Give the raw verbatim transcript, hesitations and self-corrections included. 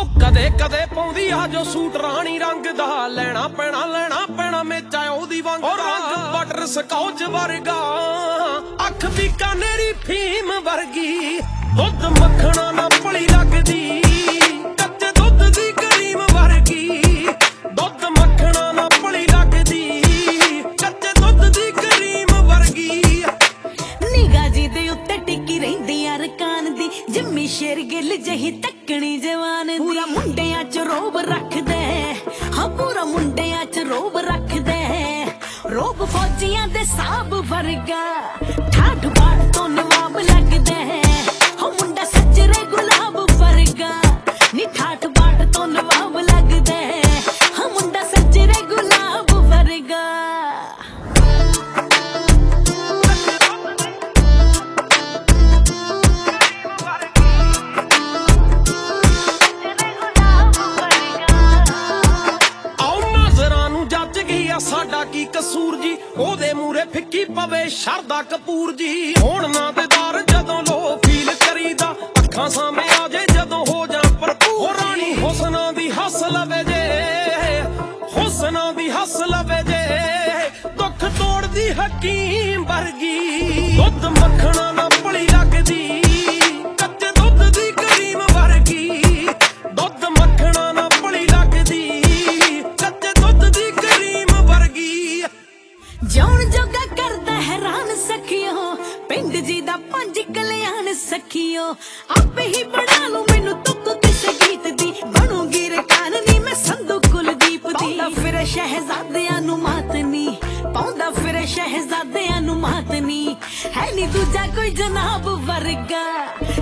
ਕਦੇ ਕਦੇ ਪਾਉਂਦੀ ਆ ਜੋ ਸੂਟ ਰਾਣੀ ਰੰਗ ਦਾ, ਲੈਣਾ ਪੈਣਾ ਲੈਣਾ ਪੈਣਾ ਮੇਚਾ ਉਹਦੀ ਵਾਂਗ ਦਾ। ਰੰਗ ਬਟਰ ਸਕੌਚ ਵਰਗਾ, ਅੱਖ ਬੀਕਾਨੇਰੀ ਫੀਮ ਵਰਗੀ, ਦੁੱਧ ਮੱਖਣਾ ਨਾ ਭਲੀ ਲੱਗਦੀ, ਕੱਚੇ ਦੁੱਧ ਦੀ ਕਰੀਮ ਵਰਗੀ, ਦੁੱਧ ਮੱਖਣਾ ਨਾ ਭਲੀ ਲੱਗਦੀ, ਕੱਚੇ ਦੁੱਧ ਦੀ ਕਰੀਮ ਵਰਗੀ। ਨਿਗਾਹ ਜੀ ਦੇ ਉੱਤੇ ਟਿੱਕੀ ਰਹਿੰਦੀ ਆ ਰਕਾਨ ਦੀ, ਜੰਮੀ ਸ਼ੇਰ ਗਿੱਲ ਜਹੀ ਤੱਕਣੀ ਜਵਾਨ ਦੀ। ਪੂਰਾ ਮੁੰਡਿਆਂ ਚ ਰੋਬ ਰੱਖਦੇ, ਹਾਂ ਪੂਰਾ ਮੁੰਡਿਆਂ ਚ ਰੋਬ ਰੱਖਦੇ, ਰੋਬ ਫੌਜੀਆਂ ਦੇ ਸਾਬ ਵਰਗਾ, ਠਾਠ ਬਾੜ ਤੋਂ ਨਵਾਬ ਲੱਗਦਾ ਹੈ। ਹਾਂ ਮੁੰਡਾ ਸੱਜਰੇ ਗੁਲਾਬ ਵਰਗਾ, ਨੀ ਠਾਠ ਬਾੜ ਤੋਂ ਨਵਾਬ ਲੱਗਦਾ ਹੈ। ਹਾਂ ਮੁੰਡਾ ਸੱਜਰੇ ਗੁਲਾਬ ਵਰਗਾ। ਸਾਡਾ ਕੀ ਕਸੂਰ ਜੀ, ਉਹਦੇ ਮੂਰੇ ਫਿੱਕੀ ਪਵੇ ਸ਼ਰਦਾ ਕਪੂਰ ਜੀ। ਹੋਣ ਨਾ ਦੇਦਾਰ ਜਦੋਂ ਲੋ ਫੀਲ ਕਰੀਦਾ, ਅੱਖਾਂ ਸਾਹਮਣੇ ਆ ਜੇ ਜਦੋਂ ਹੋ ਜਾ ਭਰਪੂਰ। ਰਾਣੀ ਹੁਸਨਾਂ ਦੀ ਹੱਸ ਲਵੇ ਜੇ, ਹੁਸਨਾਂ ਦੀ ਹੱਸ ਲਵੇ ਜੇ, ਦੁੱਖ ਤੋੜਦੀ ਹਕੀਮ ਵਰਗੀ, ਦੁੱਧ ਮੱਖਣਾ ਨਾ ਭਲੀ ਲੱਗਦੀ, ਕੱਚੇ ਦੁੱਧ ਦੀ ਕਰੀਮ ਵਰਗੀ, ਦੁੱਧ ਮੱਖਣਾ ਨਾ ਭਲੀ ਲੱਗਦੀ, ਕੱਚੇ ਦੁੱਧ ਦੀ ਕਰੀਮ ਵਰਗੀ। ਜਾਣ ਜੋਗਾ ਕਰਦਾ ਹੈਰਾਨ ਸਖੀਓ, ਪਿੰਡ ਜੀ ਦਾ ਪੰਜ ਕਲਿਆਣ ਸਖੀਓ। ਆਪੇ ਹੀ ਬਣਾ ਲੂ ਮੈਨੂੰ ਤੁਕ ਕਿਸੇ ਗੀਤ ਦੀ, ਬਣੂਗੀ ਰਕਾਨ ਨੀ ਮੈਂ ਸੰਧੂ ਕੁਲਦੀਪ ਦੀ। ਪਾਉਂਦਾ ਫਿਰੇ ਸ਼ਹਿਜ਼ਾਦਿਆਂ ਨੂੰ ਮਾਤ ਨੀ, ਪਾਉਂਦਾ ਫਿਰੇ ਸ਼ਹਿਜ਼ਾਦਿਆਂ ਨੂੰ ਮਾਤ ਨੀ, ਹੈ ਨੀ ਦੂਜਾ ਕੋਈ ਜਨਾਬ ਵਰਗਾ।